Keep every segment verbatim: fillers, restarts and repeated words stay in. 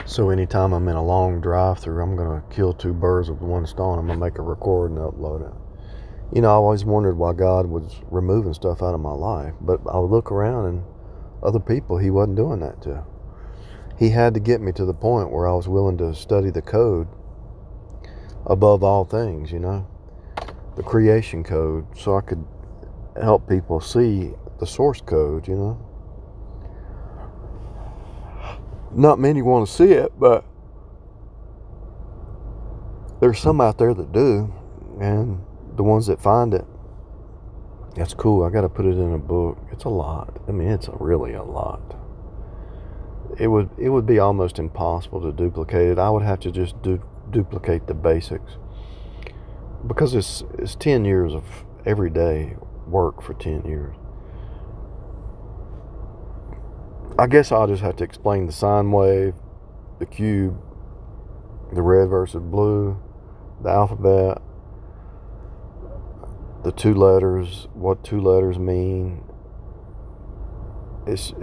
So anytime I'm in a long drive-through, I'm gonna kill two birds with one stone. I'm gonna make a record and upload it. You know, I always wondered why God was removing stuff out of my life, but I would look around and other people He wasn't doing that to. He had to get me to the point where I was willing to study the code above all things, you know, the creation code, so I could help people see the source code, you know. Not many want to see it, but there's some out there that do, and the ones that find it, that's cool. I got to put it in a book. It's a lot. I mean, it's really a lot. It would it would be almost impossible to duplicate it. I would have to just du- duplicate the basics, because it's it's ten years of everyday work for ten years. I guess I'll just have to explain the sine wave, the cube, the red versus blue, the alphabet, the two letters, what two letters mean. It's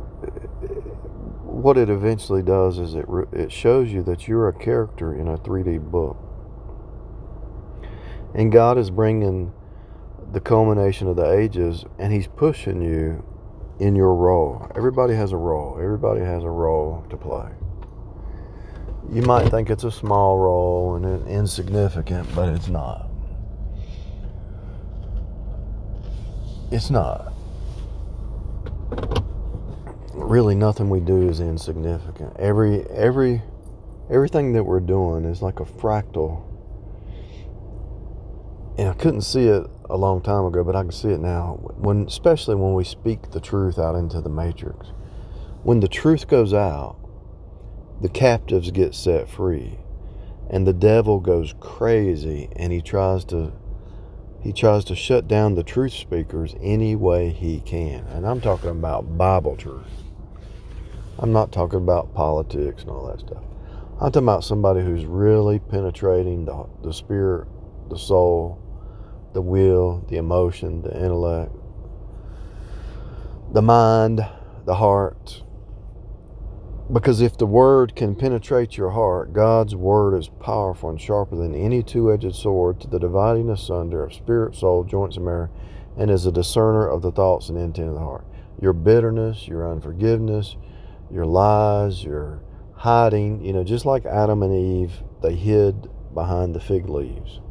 what it eventually does is it it shows you that you're a character in a three D book, and God is bringing the culmination of the ages, and He's pushing you in your role. Everybody has a role. Everybody has a role to play. You might think it's a small role and insignificant, but it's not. It's not. Really, nothing we do is insignificant. Every every everything that we're doing is like a fractal. And I couldn't see it a long time ago, but I can see it now. When, especially when we speak the truth out into the matrix. When the truth goes out, the captives get set free, and the devil goes crazy, and he tries to he tries to shut down the truth speakers any way he can. And I'm talking about Bible truth. I'm not talking about politics and all that stuff. I'm talking about somebody who's really penetrating the, the spirit, the soul, the will, the emotion, the intellect, the mind, the heart. Because if the word can penetrate your heart, God's word is powerful and sharper than any two-edged sword, to the dividing asunder of spirit, soul, joints, and marrow, and is a discerner of the thoughts and intent of the heart. Your bitterness, your unforgiveness, your lies, your hiding, you know, just like Adam and Eve, they hid behind the fig leaves.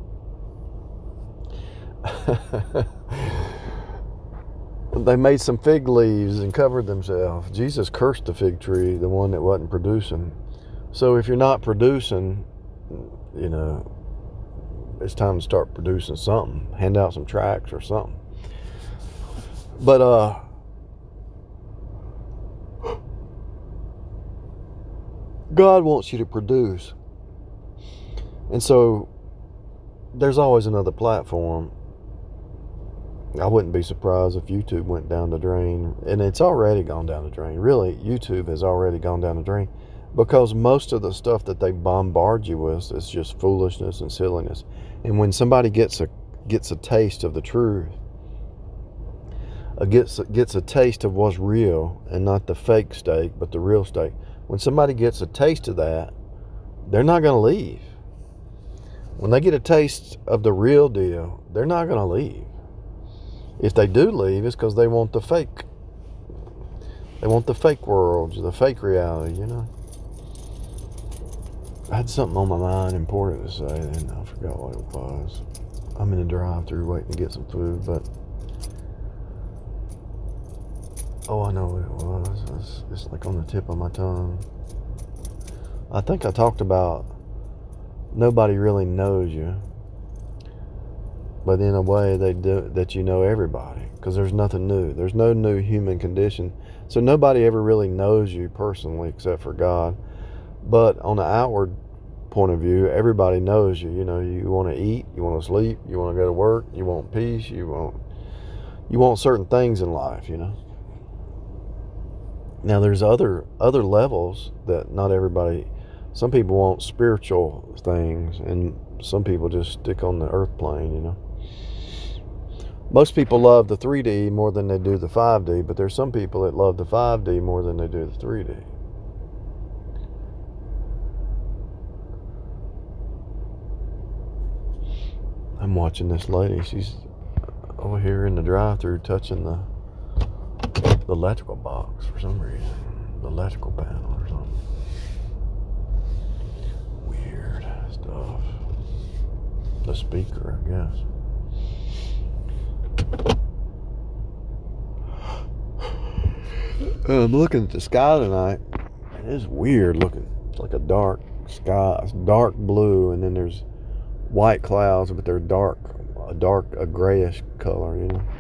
They made some fig leaves and covered themselves. Jesus cursed the fig tree, the one that wasn't producing. So if you're not producing, you know, it's time to start producing something. Hand out some tracts or something. But uh God wants you to produce. And so there's always another platform. I wouldn't be surprised if YouTube went down the drain, and it's already gone down the drain. Really, YouTube has already gone down the drain, because most of the stuff that they bombard you with is just foolishness and silliness. And when somebody gets a gets a taste of the truth, uh, gets gets a taste of what's real and not the fake steak, but the real steak. When somebody gets a taste of that, they're not going to leave. When they get a taste of the real deal, they're not going to leave. If they do leave, it's because they want the fake. They want the fake world, the fake reality, you know. I had something on my mind important to say, and I forgot what it was. I'm in a drive-thru waiting to get some food, but oh, I know what it was. It's, it's like on the tip of my tongue. I think I talked about nobody really knows you, but in a way they do, that you know everybody, because there's nothing new. There's no new human condition. So nobody ever really knows you personally except for God. But on the outward point of view, everybody knows you. You know, you want to eat, you want to sleep, you want to go to work, you want peace, you want you want certain things in life, you know. Now there's other other levels that not everybody. Some people want spiritual things, and some people just stick on the earth plane, you know. Most people love the three D more than they do the five D, but there's some people that love the five D more than they do the three D. I'm watching this lady. She's over here in the drive-thru touching the the electrical box for some reason. The electrical panel or something. Weird stuff. The speaker, I guess. I'm looking at the sky tonight. It is weird looking. It's like a dark sky. It's dark blue, and then there's white clouds, but they're dark, a dark, a grayish color, you know.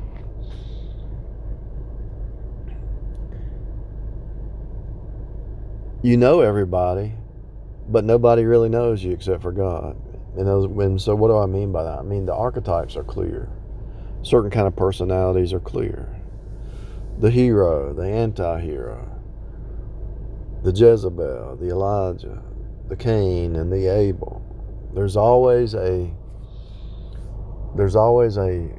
You know everybody, but nobody really knows you except for God. And, those, and so what do I mean by that? I mean the archetypes are clear. Certain kind of personalities are clear. The hero, the anti-hero, the Jezebel, the Elijah, the Cain, and the Abel. There's always a there's always a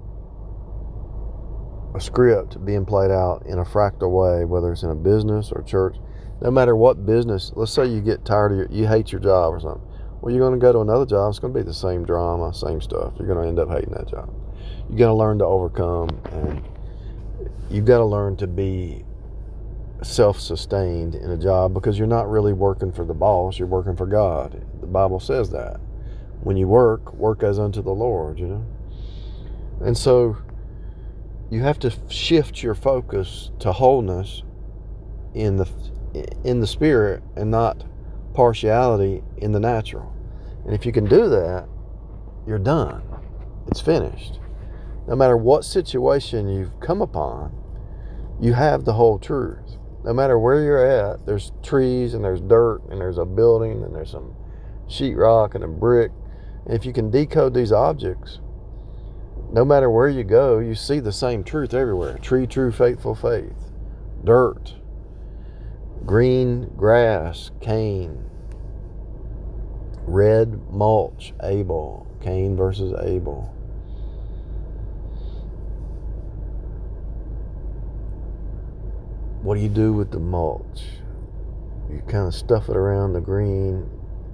a script being played out in a fractal way, whether it's in a business or church. No matter what business, let's say you get tired of your, you hate your job or something. Well, you're going to go to another job. It's going to be the same drama, same stuff. You're going to end up hating that job. You got to learn to overcome, and you've got to learn to be self-sustained in a job, because you're not really working for the boss. You're working for God. The Bible says that. When you work, work as unto the Lord, you know. And so you have to shift your focus to wholeness in the in the spirit, and not partiality in the natural. And if you can do that, you're done. It's finished. No matter what situation you've come upon, you have the whole truth. No matter where you're at, there's trees and there's dirt and there's a building and there's some sheetrock and a brick. And if you can decode these objects, no matter where you go, you see the same truth everywhere. Tree, true, faithful faith. Dirt. Green grass, Cain. Red mulch, Abel. Cain versus Abel. What do you do with the mulch? You kind of stuff it around the green,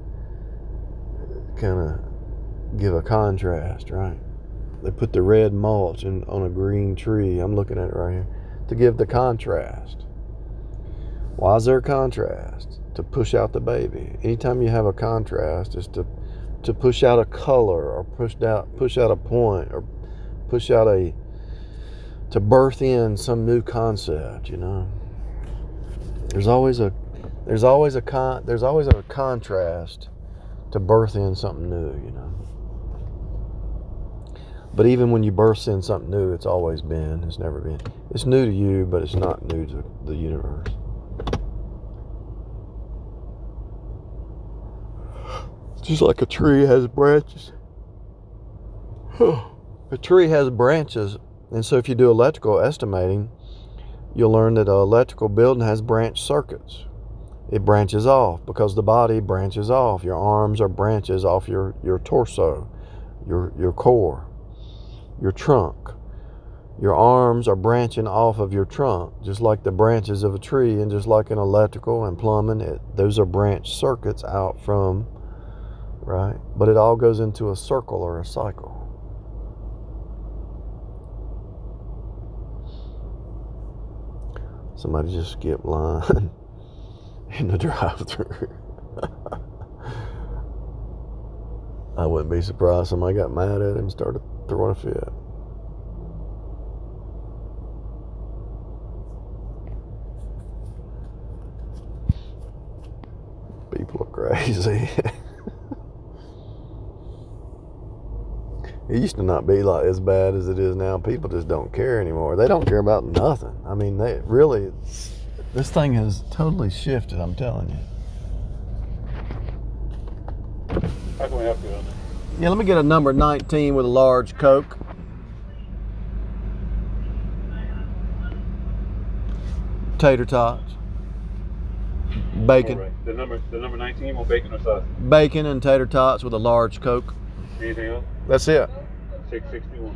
kind of give a contrast, right? They put the red mulch in, on a green tree. I'm looking at it right here, to give the contrast. Why is there a contrast? To push out the baby. Anytime you have a contrast, is to to push out a color, or push out push out a point, or push out a to birth in some new concept. You know, there's always a there's always a con there's always a contrast to birth in something new. You know, but even when you birth in something new, it's always been. It's never been. It's new to you, but it's not new to the universe. Just like a tree has branches. A tree has branches, and so if you do electrical estimating, you'll learn that an electrical building has branch circuits. It branches off because the body branches off. Your arms are branches off your, your torso, your, your core, your trunk. Your arms are branching off of your trunk, just like the branches of a tree, and just like in electrical and plumbing, it, those are branch circuits out from, right? But it all goes into a circle or a cycle. Somebody just skipped line in the drive-thru. I wouldn't be surprised somebody got mad at him and started throwing a fit. People are crazy. It used to not be like as bad as it is now. People just don't care anymore. They don't care about nothing. I mean, they really, it's, this thing has totally shifted, I'm telling you. How can we help you on that? Yeah, let me get a number nineteen with a large Coke. Tater tots. Bacon. All right. The number, the number nineteen, want bacon or sausage? Bacon and tater tots with a large Coke. Anything else? That's it. six sixty-one.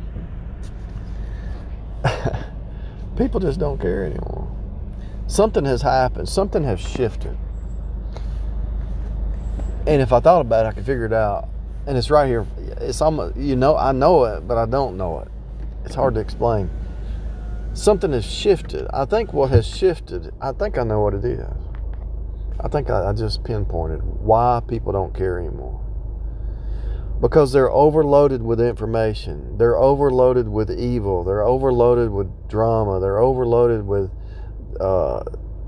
People just don't care anymore. Something has happened. Something has shifted. And if I thought about it, I could figure it out. And it's right here. It's almost, you know, I know it, but I don't know it. It's hard to explain. Something has shifted. I think what has shifted, I think I know what it is. I think I, I just pinpointed why people don't care anymore. Because they're overloaded with information. They're overloaded with evil. They're overloaded with drama. They're overloaded with, uh,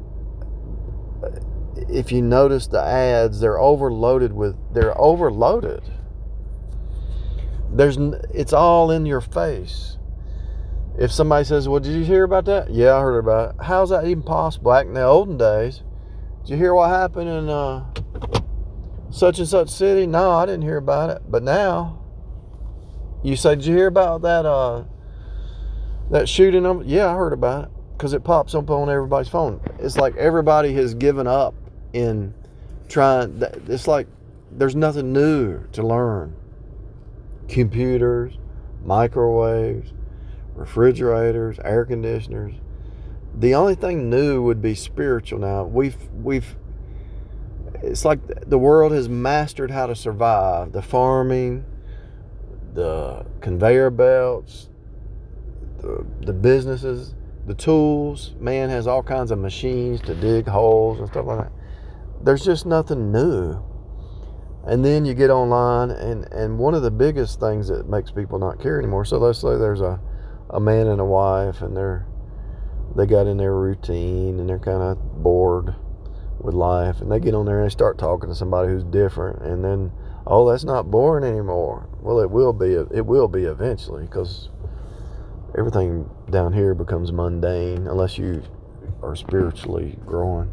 if you notice the ads, they're overloaded with, they're overloaded. There's, it's all in your face. If somebody says, well, did you hear about that? Yeah, I heard about it. How's that even possible? Back in the olden days, did you hear what happened in uh, such and such city? No, I didn't hear about it. But now, you say, did you hear about that uh, that shooting? Yeah, I heard about it. Because it pops up on everybody's phone. It's like everybody has given up in trying. It's like there's nothing new to learn. Computers, microwaves, refrigerators, air conditioners. The only thing new would be spiritual now. We've we've it's like the world has mastered how to survive. The farming, the conveyor belts, the, the businesses, the tools. Man has all kinds of machines to dig holes and stuff like that. There's just nothing new. And then you get online, and, and one of the biggest things that makes people not care anymore, so let's say there's a, a man and a wife, and they're they got in their routine, and they're kind of bored with life, and they get on there and they start talking to somebody who's different, and then, oh, that's not boring anymore. Well, it will be, it will be eventually, because everything down here becomes mundane unless you are spiritually growing.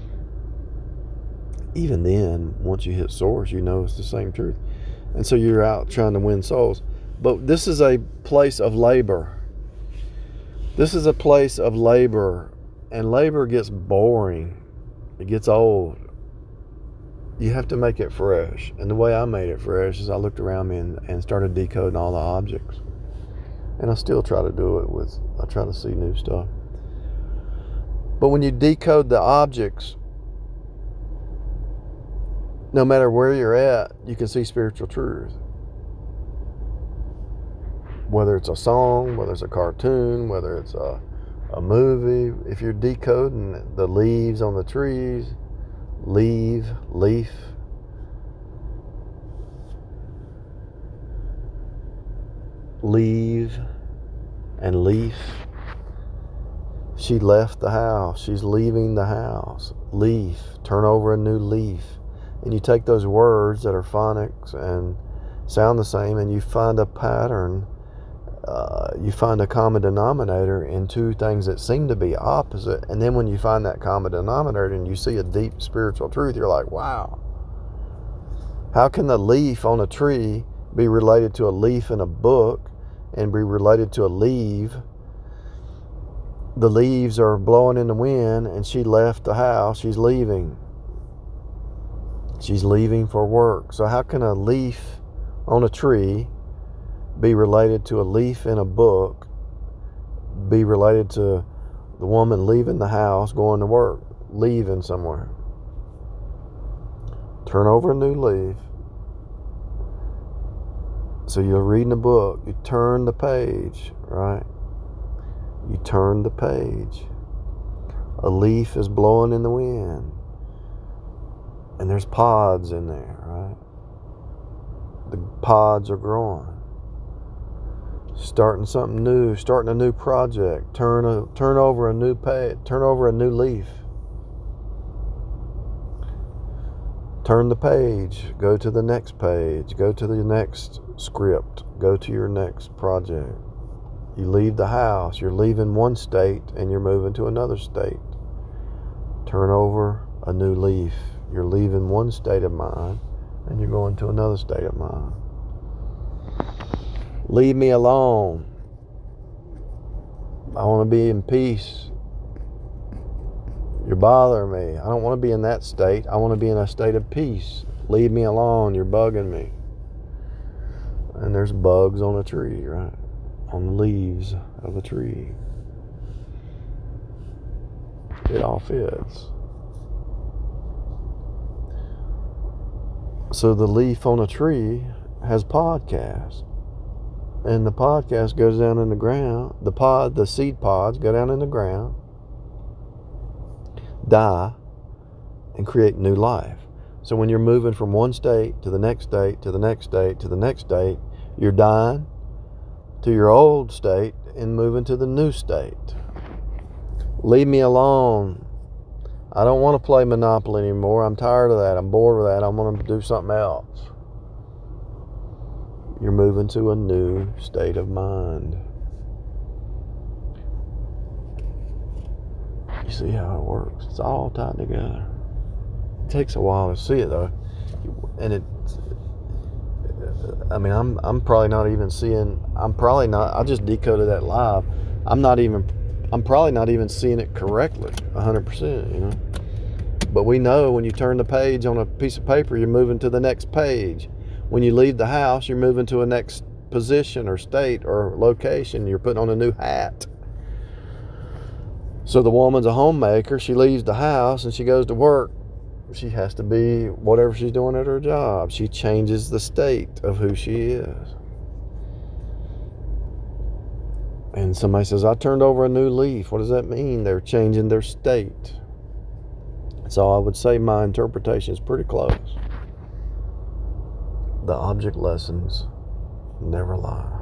Even then, once you hit source, you know it's the same truth. And so you're out trying to win souls. But this is a place of labor. This is a place of labor. And labor gets boring. It gets old. You have to make it fresh. And the way I made it fresh is I looked around me and, and started decoding all the objects. And I still try to do it with, I try to see new stuff. But when you decode the objects, no matter where you're at, you can see spiritual truth. Whether it's a song, whether it's a cartoon, whether it's a, a movie, if you're decoding the leaves on the trees, leave, leaf, leave, and leaf. She left the house. She's leaving the house. Leaf, turn over a new leaf. And you take those words that are phonics and sound the same, and you find a pattern, uh, you find a common denominator in two things that seem to be opposite. And then when you find that common denominator and you see a deep spiritual truth, you're like, wow. How can the leaf on a tree be related to a leaf in a book and be related to a leaf? The leaves are blowing in the wind, and she left the house. She's leaving. She's leaving for work. So how can a leaf on a tree be related to a leaf in a book, be related to the woman leaving the house, going to work, leaving somewhere? Turn over a new leaf. So you're reading a book. You turn the page, right? You turn the page. A leaf is blowing in the wind. And there's pods in there, right? The pods are growing. Starting something new, starting a new project. Turn a turn over a new page, turn over a new leaf. Turn the page, go to the next page, go to the next script, go to your next project. You leave the house, you're leaving one state and you're moving to another state. Turn over a new leaf. You're leaving one state of mind and you're going to another state of mind. Leave me alone. I want to be in peace. You're bothering me. I don't want to be in that state. I want to be in a state of peace. Leave me alone. You're bugging me. And there's bugs on a tree, right? On the leaves of a tree. It all fits. So the leaf on a tree has podcasts. And the podcast goes down in the ground. The pod, the seed pods go down in the ground, die, and create new life. So when you're moving from one state to the next state, to the next state, to the next state, you're dying to your old state and moving to the new state. Leave me alone. I don't want to play Monopoly anymore. I'm tired of that. I'm bored with that. I want to do something else. You're moving to a new state of mind. You see how it works? It's all tied together. It takes a while to see it though, and it. I mean, I'm I'm probably not even seeing. I'm probably not. I just decoded that live. I'm not even. I'm probably not even seeing it correctly, one hundred percent. You know. But we know when you turn the page on a piece of paper, you're moving to the next page. When you leave the house, you're moving to a next position or state or location. You're putting on a new hat. So the woman's a homemaker. She leaves the house and she goes to work. She has to be whatever she's doing at her job. She changes the state of who she is. And somebody says, I turned over a new leaf. What does that mean? They're changing their state. So I would say my interpretation is pretty close. The object lessons never lie.